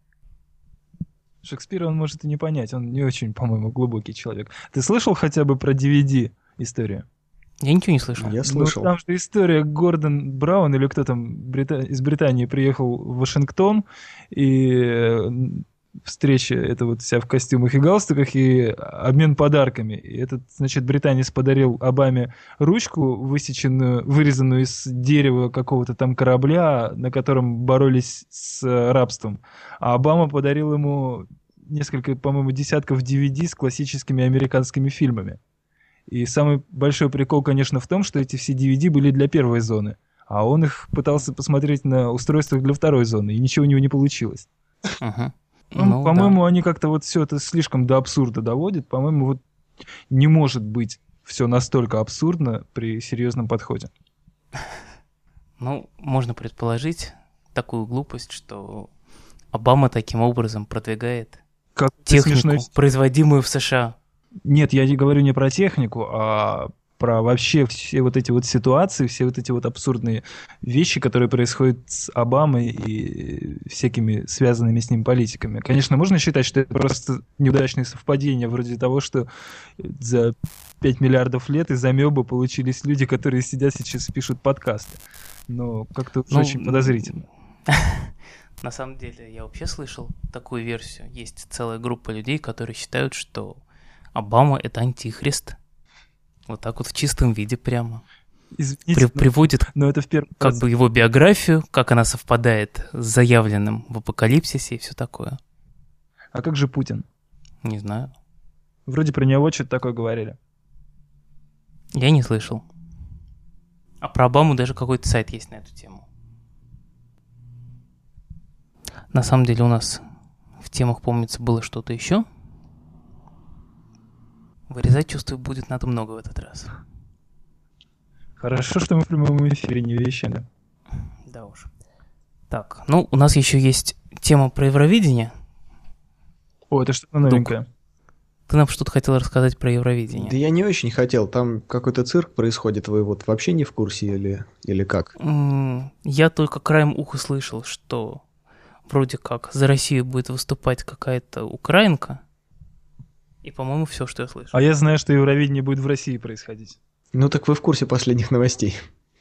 Шекспира он может и не понять, он не очень, по-моему, глубокий человек. Ты слышал хотя бы про ди ви ди историю? Я ничего не слышал. Я слышал. Ну, там же история Гордон Браун, или кто там Брита- из Британии приехал в Вашингтон, и э, встреча, это вот вся в костюмах и галстуках, и обмен подарками. И этот, значит, британец подарил Обаме ручку, высеченную, вырезанную из дерева какого-то там корабля, на котором боролись с э, рабством. А Обама подарил ему несколько, по-моему, десятков ди ви ди с классическими американскими фильмами. И самый большой прикол, конечно, в том, что эти все ди ви ди были для первой зоны, а он их пытался посмотреть на устройствах для второй зоны, и ничего у него не получилось. Uh-huh. Ну, Ну, по-моему, да. они как-то вот все это слишком до абсурда доводят. По-моему, вот не может быть все настолько абсурдно при серьезном подходе. Ну, можно предположить такую глупость, что Обама таким образом продвигает Как технику, смешной... производимую в США. Нет, я не говорю не про технику, а про вообще все вот эти вот ситуации, все вот эти вот абсурдные вещи, которые происходят с Обамой и всякими связанными с ним политиками. Конечно, можно считать, что это просто неудачные совпадения, вроде того, что за пять миллиардов лет из амебы получились люди, которые сидят сейчас и пишут подкасты. Но как-то уж Ну, очень подозрительно. На самом деле, я вообще слышал такую версию. Есть целая группа людей, которые считают, что Обама — это антихрист. Вот так вот в чистом виде прямо. Извините, При- но, приводит но это в первый как раз. бы его биографию, как она совпадает с заявленным в апокалипсисе и все такое. А как же Путин? Не знаю. Вроде про него что-то такое говорили. Я не слышал. А про Обаму даже какой-то сайт есть на эту тему. На самом деле у нас в темах, помнится, было что-то еще. Вырезать, чувствую, будет надо много в этот раз. Хорошо, что мы в прямом эфире не вещали. Да уж. Так, ну, у нас еще есть тема про Евровидение. О, это что-то новенькое. Ты нам что-то хотел рассказать про Да Евровидение. я не очень хотел. Там какой-то цирк происходит. Вы вот вообще не в курсе или, или как? М, Я только краем уха слышал, что вроде как за Россию будет выступать какая-то украинка. И, по-моему, все, что я слышал. А я знаю, что Евровидение будет в России происходить. Ну так вы в курсе последних новостей.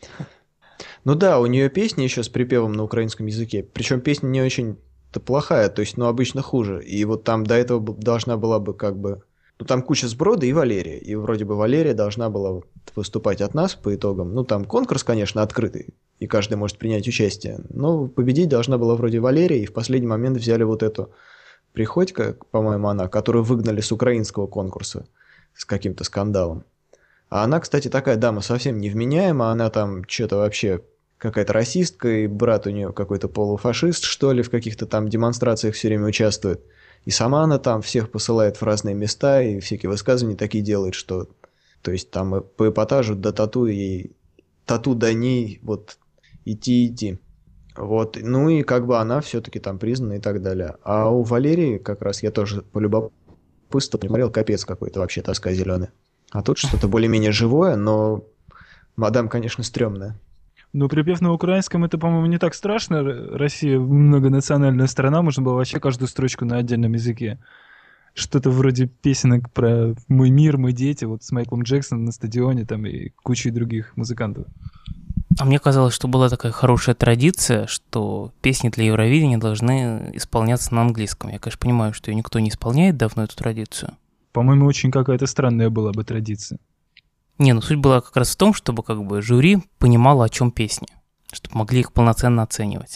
Ну да, у нее песня еще с припевом на украинском языке. Причем песня не очень-то плохая, то есть, ну, обычно хуже. И вот там до этого б- должна была бы как бы... Ну, там куча сброда и Валерия. И вроде бы Валерия должна была вот выступать от нас по итогам. Ну, там конкурс, конечно, открытый, и каждый может принять участие. Но победить должна была вроде Валерия, и в последний момент взяли вот эту Приходько, по-моему, она, которую выгнали с украинского конкурса с каким-то скандалом. А она, кстати, такая дама совсем невменяема, она там что-то вообще какая-то расистка, и брат у нее какой-то полуфашист, что ли, в каких-то там демонстрациях все время участвует. И сама она там всех посылает в разные места, и всякие высказывания такие делает, что... То есть там и по эпатажу до тату, и тату до ней, вот, идти-идти. Вот, ну и как бы она все-таки там признана и так далее. А у Валерии как раз я тоже по любопытству посмотрел, капец какой-то вообще тоска зеленая. А тут что-то более-менее живое, но мадам, конечно, стрёмная. Но припев на украинском, это, по-моему, не так страшно. Р- Россия многонациональная страна, можно было вообще каждую строчку на отдельном языке. Что-то вроде песенок про «Мой мир, мы дети», вот с Майклом Джексоном на стадионе там и кучей других музыкантов. А мне казалось, что была такая хорошая традиция, что песни для Евровидения должны исполняться на английском. Я, конечно, понимаю, что ее никто не исполняет давно, эту традицию. По-моему, очень какая-то странная была бы традиция. Не, ну суть была как раз в том, чтобы как бы жюри понимало, о чем песни, чтобы могли их полноценно оценивать.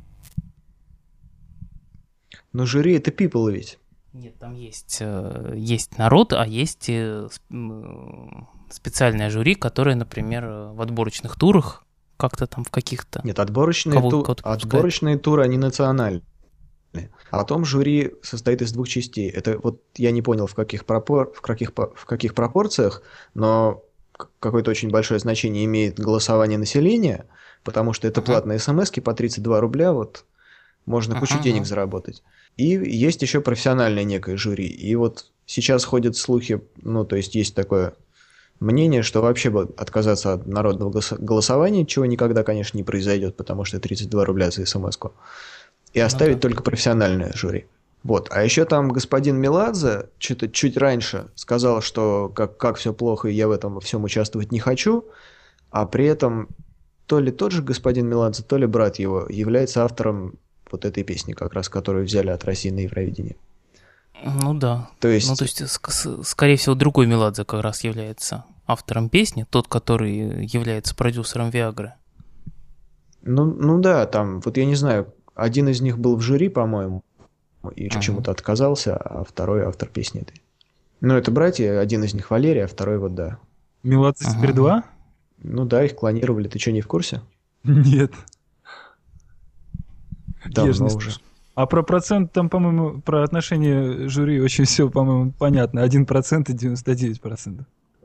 Но жюри это people ведь. Нет, там есть, э, есть народ, а есть э, сп- м, специальное жюри, которое, например, э, в отборочных турах как-то там в каких-то... Нет, отборочные, Кого- ту- кого-то пускают. отборочные туры, они национальные. А потом жюри состоит из двух частей. Это вот я не понял, в каких, пропор... в каких, по- в каких пропорциях, но к- какое-то очень большое значение имеет голосование населения, потому что это Ага. платные смски по тридцать два рубля, вот можно кучу Ага, денег ага. заработать. И есть еще профессиональное некое жюри. И вот сейчас ходят слухи, ну, то есть есть такое мнение, что вообще бы отказаться от народного голос- голосования, чего никогда, конечно, не произойдет, потому что тридцать два рубля за смс-ку, и Ну оставить да. только профессиональное жюри. Вот. А еще там господин Меладзе что-то чуть раньше сказал, что как, как все плохо, и я в этом во всем участвовать не хочу, а при этом то ли тот же господин Меладзе, то ли брат его является автором вот этой песни, как раз, которую взяли от России на Евровидении. Ну да. То есть, Ну то есть, ск- с- скорее всего, другой Меладзе как раз является автором песни, тот, который является продюсером Виагры. ну, ну да, там, вот я не знаю, один из них был в жюри, по-моему, и Ага. почему-то отказался, а второй автор песни этой. Ну, это братья, один из них Валерий, а второй вот, да. Меладзе теперь Ага. два? Ну да, их клонировали, ты что, не в курсе? Нет. Я же Давно не уже. слышал. А про процент, там, по-моему, про отношение жюри очень все, по-моему, понятно. Один процент и девяносто девять процентов.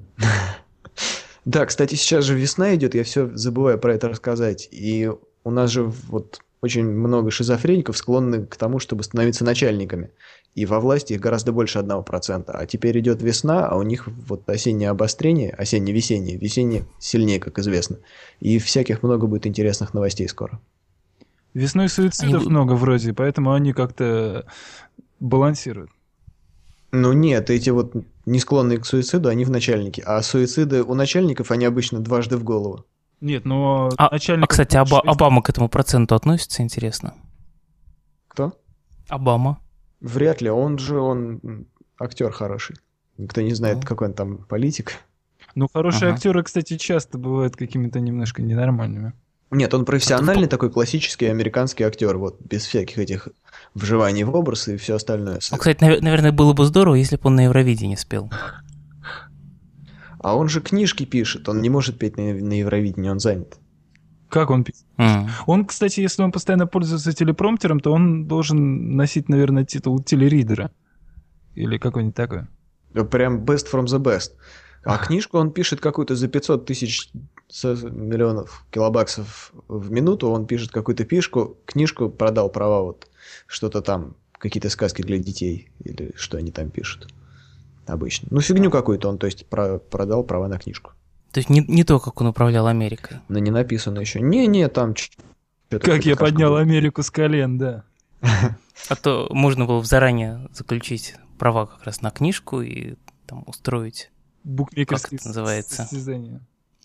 Да, кстати, сейчас же весна идет, я все забываю про это рассказать. И у нас же вот очень много шизофреников склонны к тому, чтобы становиться начальниками. И во власти их гораздо больше одного процента. А теперь идет весна, а у них вот осеннее обострение, осенне-весеннее, весеннее сильнее, как известно. И всяких много будет интересных новостей скоро. Весной суицидов Они бу- много вроде, поэтому они как-то балансируют. Ну нет, эти вот не склонные к суициду, они в начальнике. А суициды у начальников, они обычно дважды в голову. Нет, но А, начальник... а, кстати, Оба- Обама к этому проценту относится, интересно? Кто? Обама. Вряд ли, он же, он м, актер хороший. Никто не знает, Ну. какой он там политик. Ну, хорошие Ага. актеры, кстати, часто бывают какими-то немножко ненормальными. Нет, он А профессиональный ты в такой классический американский актер, вот без всяких этих вживаний в образ и все остальное. Ну, кстати, навер- наверное, было бы здорово, если бы он на Евровидении спел. А он же книжки пишет, он не может петь на, на Евровидении, он занят. Как он пишет? М. Он, кстати, если он постоянно пользуется телепромптером, то он должен носить, наверное, титул телеридера. Или какой-нибудь такой. Прям best from the best. А книжку он пишет какую-то за пятьсот тысяч со- миллионов килобаксов в минуту, он пишет какую-то пишку, книжку продал права вот, что-то там, какие-то сказки для детей, или что они там пишут обычно. Ну, фигню какую-то он, то есть, про- продал права на книжку. То есть не, не то, как он управлял Америкой. Но не написано еще. Не-не, там ч- что-то Как я какая-то поднял была. Америку с колен, да. А то можно было заранее заключить права как раз на книжку и там устроить, Букмекерские Как это называется? состязания.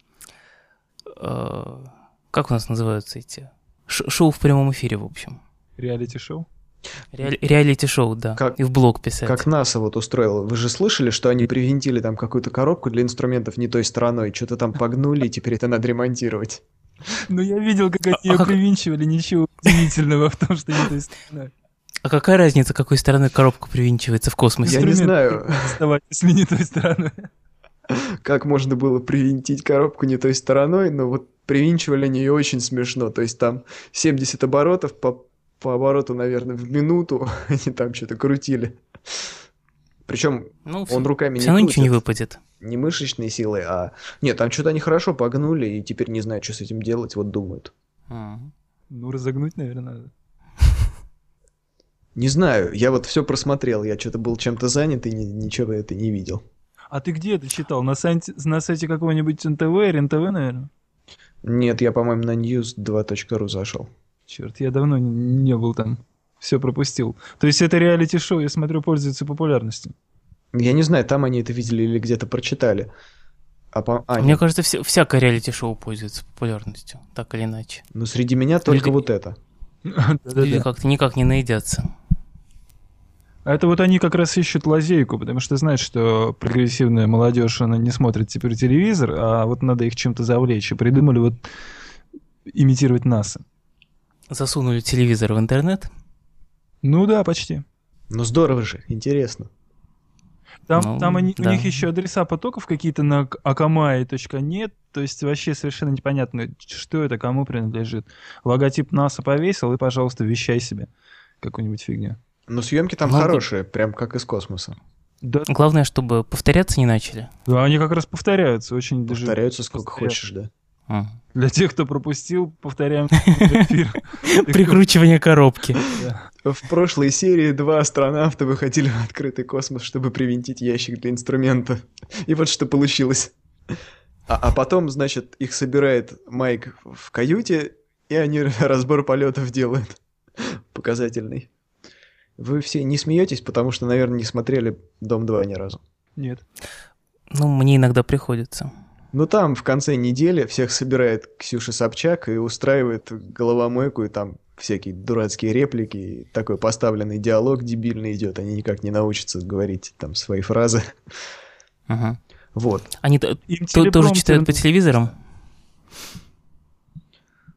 э, как у нас называются эти? Ш- шоу в прямом эфире, в общем. Реалити-шоу. Реали- реалити-шоу, да. Как- И в блог писать. Как НАСА вот устроило. Вы же слышали, что они привинтили там какую-то коробку для инструментов не той стороной, что-то там погнули, и теперь это надо ремонтировать. Ну, я видел, как они А- ее а как- привинчивали. Ничего удивительного в том, что не той стороной. А какая разница, какой стороной коробка привинчивается в космосе? Я не Инструмент знаю. как доставать, если не той стороной. Как можно было привинтить коробку не той стороной, но вот привинчивали они ее очень смешно. То есть там семьдесят оборотов по, по обороту, наверное, в минуту они там что-то крутили. Причем Ну, он руками все не равно ничего не крутит. выпадет. Не мышечной силой, а... Нет, там что-то они хорошо погнули, и теперь не знают, что с этим делать, вот думают. М. Ну, разогнуть, наверное, надо. Не знаю, я вот все просмотрел, я что-то был чем-то занят и ни- ничего это не видел. А ты где это читал? На сайте, на сайте какого-нибудь эн тэ вэ, эр эн тэ вэ, наверное? Нет, я, по-моему, на ньюс два точка ру зашел. Черт, я давно не, не был там. Все пропустил. То есть это реалити-шоу, я смотрю, пользуется популярностью. Я не знаю, там они это видели или где-то прочитали. А, по... а, Мне нет, кажется, все, всякое реалити-шоу пользуется популярностью, так или иначе. ну среди меня только Люди- вот это. Люди Да-да-да. как-то никак не наедятся. А это вот они как раз ищут лазейку, потому что знают, что прогрессивная молодежь, она не смотрит теперь телевизор, а вот надо их чем-то завлечь. И придумали вот имитировать НАСА. Засунули телевизор в интернет. Ну да, почти. Ну здорово же, интересно. Там, Ну, там они, да. у них еще адреса потоков какие-то на акамай точка нет, то есть вообще совершенно непонятно, что это, кому принадлежит. Логотип НАСА повесил и, пожалуйста, вещай себе какую-нибудь фигню. Но съемки там Ну, хорошие, прям как из космоса. Да, Главное, чтобы повторяться не начали. да, они как раз повторяются очень даже. Повторяются сколько повторяются. хочешь, да. М. Для тех, кто пропустил, повторяем эфир. Прикручивание коробки. Да. В прошлой серии два астронавта выходили в открытый космос, чтобы привинтить ящик для инструмента. И вот что получилось. А, а потом, значит, их собирает Майк в каюте, и они разбор полетов делают. Показательный. Вы все не смеетесь, потому что, наверное, не смотрели «Дом два» ни разу. Нет. Ну, мне иногда приходится. Ну там в конце недели всех собирает Ксюша Собчак и устраивает головомойку, и там всякие дурацкие реплики, и такой поставленный диалог дебильный идет, они никак не научатся говорить там свои фразы. Мгм. Вот. Они то- Им то- тоже телепромптер читают по телевизорам?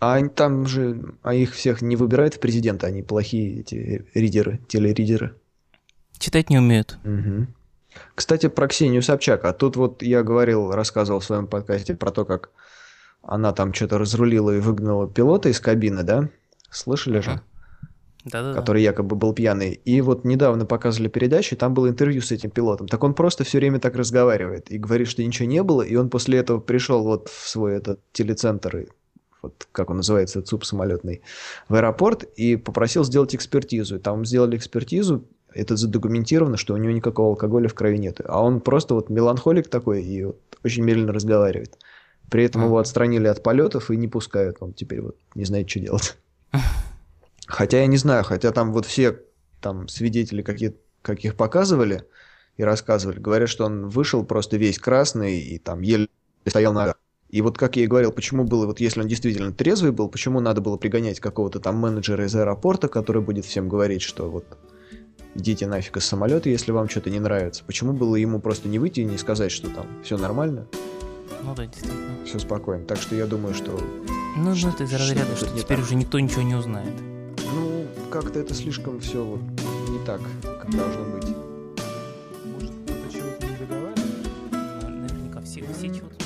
А они там же, а их всех не выбирают в президенты, они плохие эти ридеры, телеридеры. Читать не умеют. Угу. Кстати, про Ксению Собчак. А тут вот я говорил, рассказывал в своем подкасте про то, как она там что-то разрулила и выгнала пилота из кабины, да? Слышали же? Да-да-да. Который якобы был пьяный. И вот недавно показывали передачу, и там было интервью с этим пилотом. Так он просто все время так разговаривает и говорит, что ничего не было, и он после этого пришел вот в свой этот телецентр, и вот как он называется, ЦУП самолетный, в аэропорт и попросил сделать экспертизу. И там сделали экспертизу, это задокументировано, что у него никакого алкоголя в крови нет. А он просто вот меланхолик такой и вот очень медленно разговаривает. При этом его отстранили от полетов и не пускают. Он теперь вот не знает, что делать. Хотя я не знаю, хотя там вот все там свидетели, какие, каких показывали и рассказывали, говорят, что он вышел просто весь красный и там еле стоял на ногах. И вот как я и говорил, почему было, вот если он действительно трезвый был, почему надо было пригонять какого-то там менеджера из аэропорта, который будет всем говорить, что вот идите нафиг из самолета, если вам что-то не нравится. Почему было ему просто не выйти и не сказать, что там все нормально? Ну да, действительно. Все спокойно. Так что я думаю, что... Ну, ну это из разряда, что теперь уже никто ничего не узнает. Ну, как-то это слишком все вот не так, как должно быть. Может, кто-то чего-то не договаривает? Наверняка все, все чего-то